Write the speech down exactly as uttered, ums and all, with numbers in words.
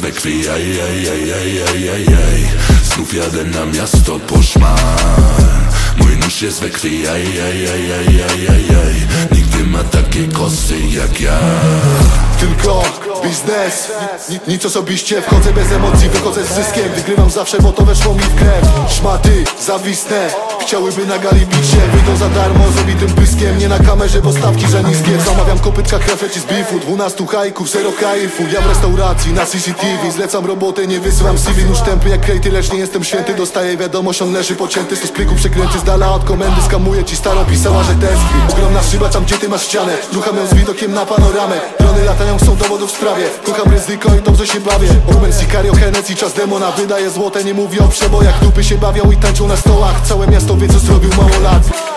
we krwi, ej, ej, ej, ej, ej, ej, ej. Znów jadę na miasto po szmal. Mój nóż jest we krwi, ej, ej, ej, ej, ej, ej, ej. Nigdy ma takie kosy jak ja. Tylko biznes, Ni nic osobiście. Wchodzę bez emocji, wychodzę z zyskiem. Wygrywam zawsze, bo to weszło mi w krew. Szmaty, zawisnę, chciałyby na gali bić się. Wyjdą za darmo, z obitym pyskiem. Nie na kamerze, bo stawki za niskie. Zamawiam kopytka, krafleci z bifu. Dwunastu hajków, zero kaifu. Ja w restauracji, na C C T V. Zlecam robotę, nie wysyłam C V. Nóż tępy jak Katie, lecz nie jestem święty. Dostaję wiadomość, on leży pocięty. Sto plików przekręty z dala od komendy. Skamuję ci starą, pisała, że tęskni. Ogromna szyba tam, gdzie ty masz ścianę. Rucham ją z widokiem na panoramę. Drony latają, są dowodów w sprawie. Kocham ryzyko i dobrze się bawię. Rumen, Sicario, Hennessy, czas demona. Wydaje złote, nie mówi o przebojach. Dupy się bawią i tańczą na stołach. Całe miasto wie, co zrobił mało lat.